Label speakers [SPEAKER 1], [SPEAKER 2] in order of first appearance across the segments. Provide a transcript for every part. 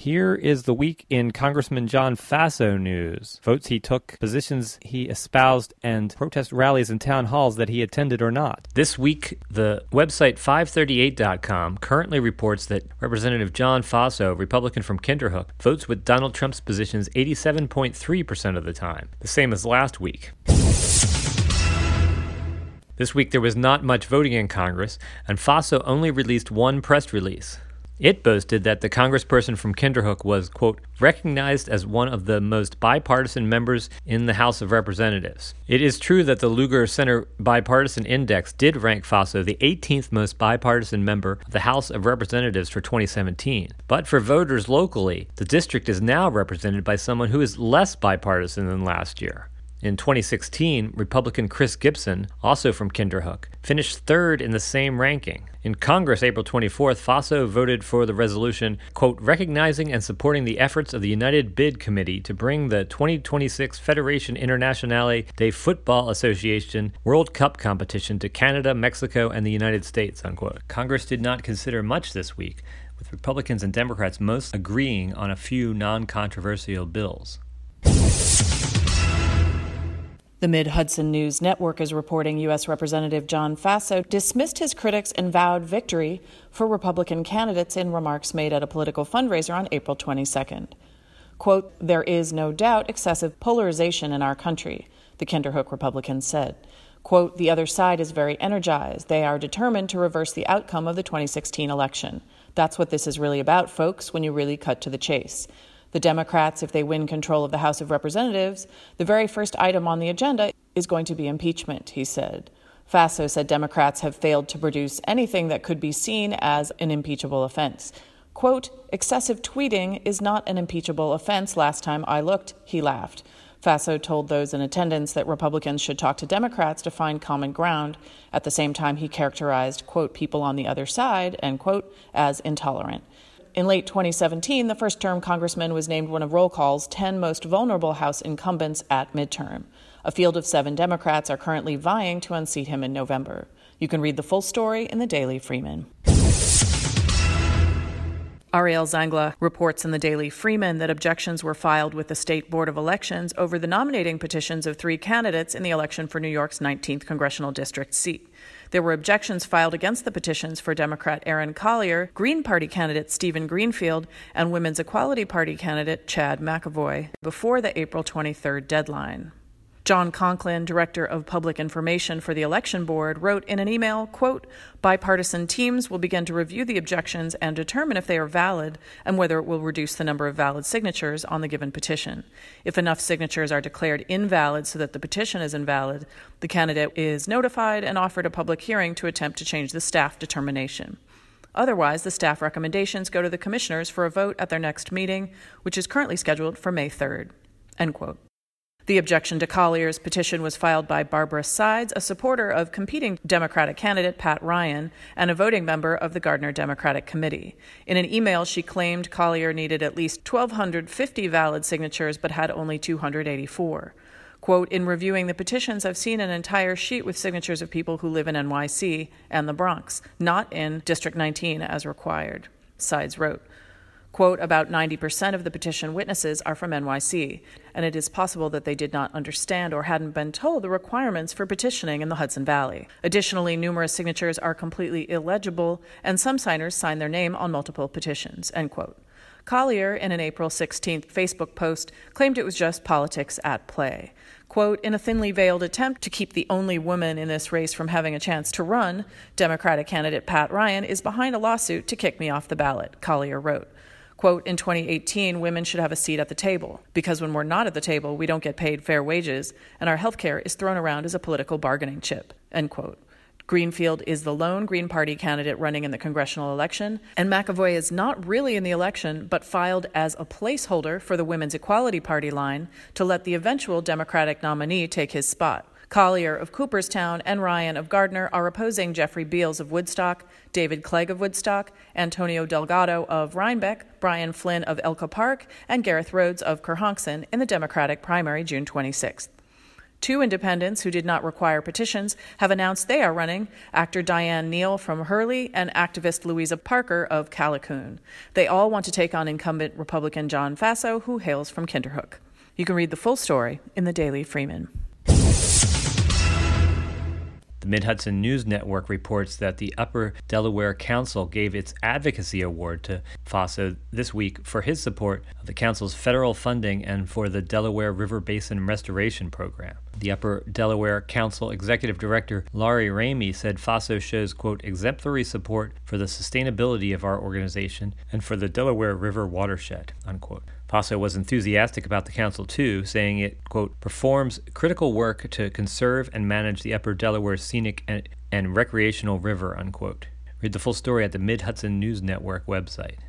[SPEAKER 1] Here is the week in Congressman John Faso news. Votes he took, positions he espoused, and protest rallies and town halls that he attended or not. This week, the website 538.com currently reports that Representative John Faso, Republican from Kinderhook, votes with Donald Trump's positions 87.3% of the time, the same as last week. This week there was not much voting in Congress, and Faso only released one press release. It boasted that the congressperson from Kinderhook was, quote, recognized as one of the most bipartisan members in the House of Representatives. It is true that the Lugar Center Bipartisan Index did rank Faso the 18th most bipartisan member of the House of Representatives for 2017. But for voters locally, the district is now represented by someone who is less bipartisan than last year. In 2016, Republican Chris Gibson, also from Kinderhook, finished third in the same ranking. In Congress, April 24th, Faso voted for the resolution, quote, recognizing and supporting the efforts of the United Bid Committee to bring the 2026 Federation Internationale de Football Association World Cup competition to Canada, Mexico, and the United States, unquote. Congress did not consider much this week, with Republicans and Democrats most agreeing on a few non-controversial bills.
[SPEAKER 2] The Mid-Hudson News Network is reporting U.S. Representative John Faso dismissed his critics and vowed victory for Republican candidates in remarks made at a political fundraiser on April 22nd. Quote, there is no doubt excessive polarization in our country, the Kinderhook Republican said. Quote, the other side is very energized. They are determined to reverse the outcome of the 2016 election. That's what this is really about, folks, when you really cut to the chase. The Democrats, if they win control of the House of Representatives, the very first item on the agenda is going to be impeachment, he said. Faso said Democrats have failed to produce anything that could be seen as an impeachable offense. Quote, excessive tweeting is not an impeachable offense. Last time I looked, he laughed. Faso told those in attendance that Republicans should talk to Democrats to find common ground. At the same time, he characterized, quote, people on the other side, end quote, as intolerant. In late 2017, the first-term congressman was named one of roll call's 10 most vulnerable House incumbents at midterm. A field of 7 Democrats are currently vying to unseat him in November. You can read the full story in the Daily Freeman. Ariel Zangla reports in the Daily Freeman that objections were filed with the State Board of Elections over the nominating petitions of 3 candidates in the election for New York's 19th congressional district seat. There were objections filed against the petitions for Democrat Aaron Collier, Green Party candidate Stephen Greenfield, and Women's Equality Party candidate Chad McAvoy before the April 23rd deadline. John Conklin, Director of Public Information for the Election Board, wrote in an email, quote, bipartisan teams will begin to review the objections and determine if they are valid and whether it will reduce the number of valid signatures on the given petition. If enough signatures are declared invalid so that the petition is invalid, the candidate is notified and offered a public hearing to attempt to change the staff determination. Otherwise, the staff recommendations go to the commissioners for a vote at their next meeting, which is currently scheduled for May 3rd, end quote. The objection to Collier's petition was filed by Barbara Sides, a supporter of competing Democratic candidate Pat Ryan and a voting member of the Gardner Democratic Committee. In an email, she claimed Collier needed at least 1,250 valid signatures but had only 284. Quote, in reviewing the petitions, I've seen an entire sheet with signatures of people who live in NYC and the Bronx, not in District 19 as required, Sides wrote. Quote, about 90% of the petition witnesses are from NYC, and it is possible that they did not understand or hadn't been told the requirements for petitioning in the Hudson Valley. Additionally, numerous signatures are completely illegible, and some signers sign their name on multiple petitions, end quote. Collier, in an April 16th Facebook post, claimed it was just politics at play. Quote, in a thinly veiled attempt to keep the only woman in this race from having a chance to run, Democratic candidate Pat Ryan is behind a lawsuit to kick me off the ballot, Collier wrote. Quote, in 2018, women should have a seat at the table, because when we're not at the table, we don't get paid fair wages, and our health care is thrown around as a political bargaining chip, end quote. Greenfield is the lone Green Party candidate running in the congressional election, and McAvoy is not really in the election, but filed as a placeholder for the Women's Equality Party line to let the eventual Democratic nominee take his spot. Collier of Cooperstown and Ryan of Gardner are opposing Jeffrey Beals of Woodstock, David Clegg of Woodstock, Antonio Delgado of Rhinebeck, Brian Flynn of Elko Park, and Gareth Rhodes of Kerhonkson in the Democratic primary June 26th. Two independents who did not require petitions have announced they are running: actor Diane Neal from Hurley and activist Louisa Parker of Callicoon. They all want to take on incumbent Republican John Faso, who hails from Kinderhook. You can read the full story in the Daily Freeman.
[SPEAKER 1] The Mid-Hudson News Network reports that the Upper Delaware Council gave its Advocacy Award to Faso this week for his support of the council's federal funding and for the Delaware River Basin Restoration Program. The Upper Delaware Council Executive Director Laurie Ramey said Faso shows, quote, exemplary support for the sustainability of our organization and for the Delaware River watershed, unquote. Faso was enthusiastic about the council, too, saying it, quote, performs critical work to conserve and manage the Upper Delaware scenic and recreational river, unquote. Read the full story at the Mid-Hudson News Network website.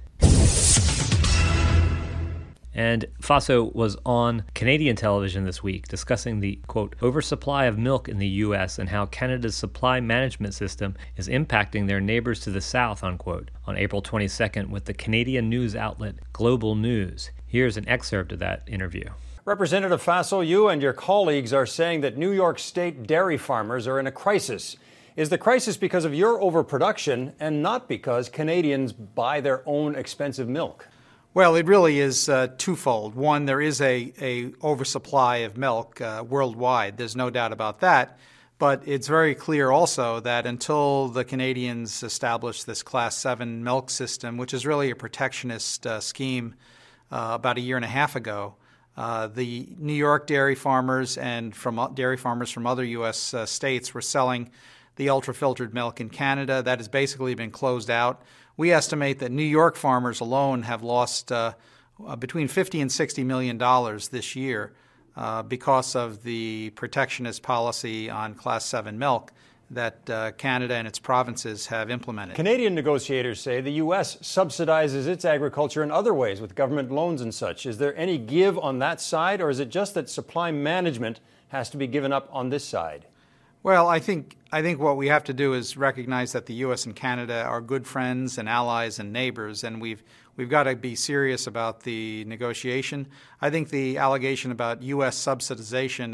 [SPEAKER 1] And Faso was on Canadian television this week discussing the, quote, oversupply of milk in the U.S. and how Canada's supply management system is impacting their neighbors to the south, unquote, on April 22nd with the Canadian news outlet Global News. Here's an excerpt of that interview.
[SPEAKER 3] Representative Faso, you and your colleagues are saying that New York State dairy farmers are in a crisis. Is the crisis because of your overproduction and not because Canadians buy their own expensive milk?
[SPEAKER 4] Well, it really is twofold. One, there is a oversupply of milk worldwide. There's no doubt about that. But it's very clear also that until the Canadians establish this Class 7 milk system, which is really a protectionist scheme about a year and a half ago, the New York dairy farmers and dairy farmers from other U.S. States were selling the ultra-filtered milk in Canada. That has basically been closed out. We estimate that New York farmers alone have lost between $50 and $60 million this year because of the protectionist policy on Class 7 milk that Canada and its provinces have implemented.
[SPEAKER 3] Canadian negotiators say the U.S. subsidizes its agriculture in other ways with government loans and such. Is there any give on that side, or is it just that supply management has to be given up on this side?
[SPEAKER 4] Well, I think what we have to do is recognize that the U.S. and Canada are good friends and allies and neighbors, and we've got to be serious about the negotiation. I think the allegation about U.S. subsidization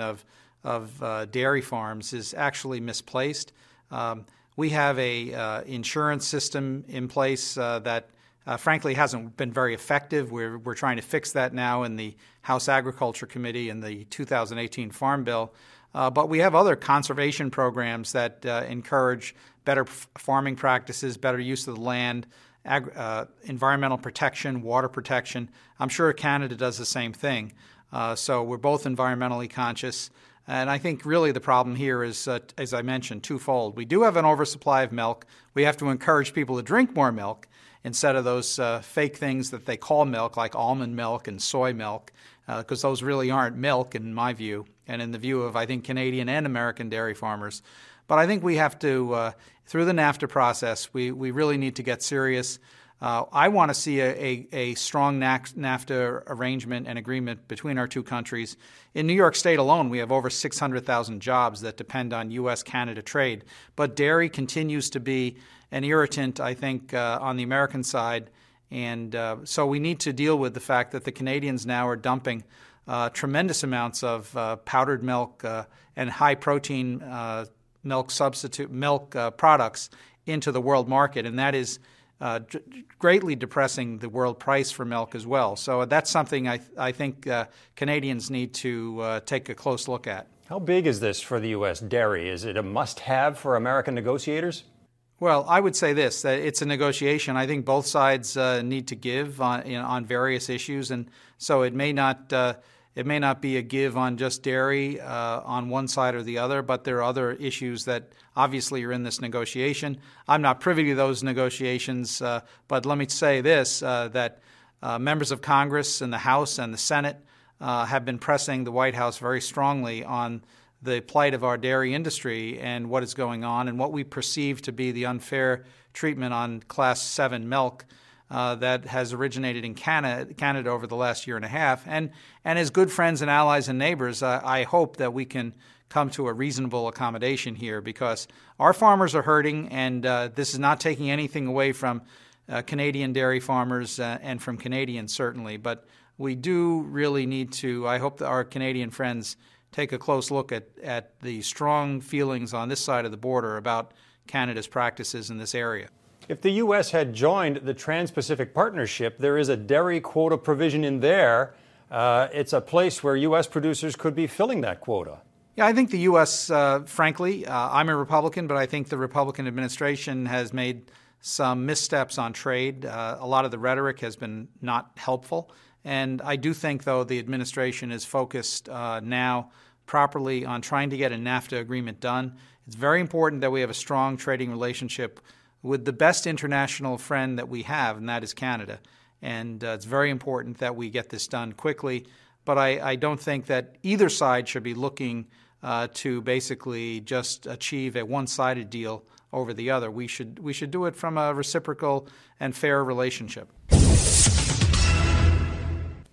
[SPEAKER 4] of dairy farms is actually misplaced. We have a insurance system in place that frankly hasn't been very effective. We're trying to fix that now in the House Agriculture Committee in the 2018 Farm Bill. But we have other conservation programs that encourage better farming practices, better use of the land, environmental protection, water protection. I'm sure Canada does the same thing. So we're both environmentally conscious. And I think really the problem here is, as I mentioned, twofold. We do have an oversupply of milk. We have to encourage people to drink more milk instead of those fake things that they call milk, like almond milk and soy milk, because those really aren't milk in my view, and in the view of, I think, Canadian and American dairy farmers. But I think we have to, through the NAFTA process, we really need to get serious. I want to see a strong NAFTA arrangement and agreement between our two countries. In New York State alone, we have over 600,000 jobs that depend on U.S.-Canada trade. But dairy continues to be an irritant, I think, on the American side. And so we need to deal with the fact that the Canadians now are dumping tremendous amounts of powdered milk and high-protein milk substitute milk products into the world market, and that is greatly depressing the world price for milk as well. So that's something I think Canadians need to take a close look at.
[SPEAKER 3] How big is this for the U.S. dairy? Is it a must-have for American negotiators?
[SPEAKER 4] Well, I would say this, that it's a negotiation. I think both sides need to give on various issues, and so it may not be a give on just dairy on one side or the other, but there are other issues that obviously are in this negotiation. I'm not privy to those negotiations, but let me say this, that members of Congress and the House and the Senate have been pressing the White House very strongly on the plight of our dairy industry and what is going on and what we perceive to be the unfair treatment on Class 7 milk that has originated in Canada over the last year and a half. And as good friends and allies and neighbors, I hope that we can come to a reasonable accommodation here, because our farmers are hurting, and this is not taking anything away from Canadian dairy farmers and from Canadians certainly. But we do really need to, I hope that our Canadian friends take a close look at the strong feelings on this side of the border about Canada's practices in this area.
[SPEAKER 3] If the U.S. had joined the Trans-Pacific Partnership, there is a dairy quota provision in there. It's a place where U.S. producers could be filling that quota.
[SPEAKER 4] Yeah, I think the U.S., frankly, I'm a Republican, but I think the Republican administration has made some missteps on trade. A lot of the rhetoric has been not helpful. And I do think, though, the administration is focused now properly on trying to get a NAFTA agreement done. It's very important that we have a strong trading relationship with the best international friend that we have, and that is Canada. And it's very important that we get this done quickly. But I don't think that either side should be looking to basically just achieve a one-sided deal over the other. We should do it from a reciprocal and fair relationship.